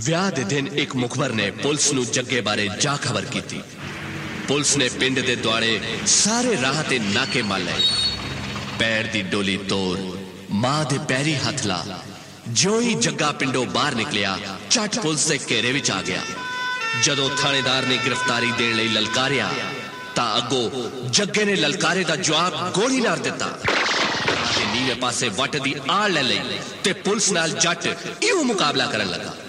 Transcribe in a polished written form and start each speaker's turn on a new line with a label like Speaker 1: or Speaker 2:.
Speaker 1: ਵਿਆਹ ਦੇ ਦਿਨ ਇੱਕ ਮੁਖਬਰ ਨੇ ਪੁਲਿਸ ਨੂੰ ਜੱਗੇ ਬਾਰੇ ਜਾ ਖਬਰ ਕੀਤੀ। ਪੁਲਿਸ ਨੇ ਪਿੰਡ ਦੇ ਦੁਆਲੇ ਸਾਰੇ ਰਾਹ ਤੇ ਨਾਕੇ ਮਾਰ ਲਏ। ਪੈਰ ਦੀ ਡੋਲੀ ਤੋੜ, ਮਾਂ ਦੇ ਪੈਰੀ ਹੱਥ ਲਾ। ਜਿਉਂ ਹੀ ਜੱਗਾ ਪਿੰਡੋਂ ਬਾਹਰ ਨਿਕਲਿਆ, ਝੱਟ ਪੁਲਿਸ ਦੇ ਘੇਰੇ ਵਿੱਚ ਆ ਗਿਆ। ਜਦੋਂ ਥਾਣੇਦਾਰ ਨੇ ਗ੍ਰਿਫਤਾਰੀ ਦੇਣ ਲਈ ਲਲਕਾਰਿਆ ਤਾਂ ਅੱਗੋਂ ਜੱਗੇ ਨੇ ਲਲਕਾਰੇ ਦਾ ਜਵਾਬ ਗੋਲੀ ਮਾਰ ਦਿੱਤਾ। ਨੀਵੇਂ ਪਾਸੇ ਵੱਟ ਦੀ ਆੜ ਲੈ ਲਈ ਤੇ ਪੁਲਿਸ ਨਾਲ ਜੱਟ ਇਉਂ ਮੁਕਾਬਲਾ ਕਰਨ ਲੱਗਾ।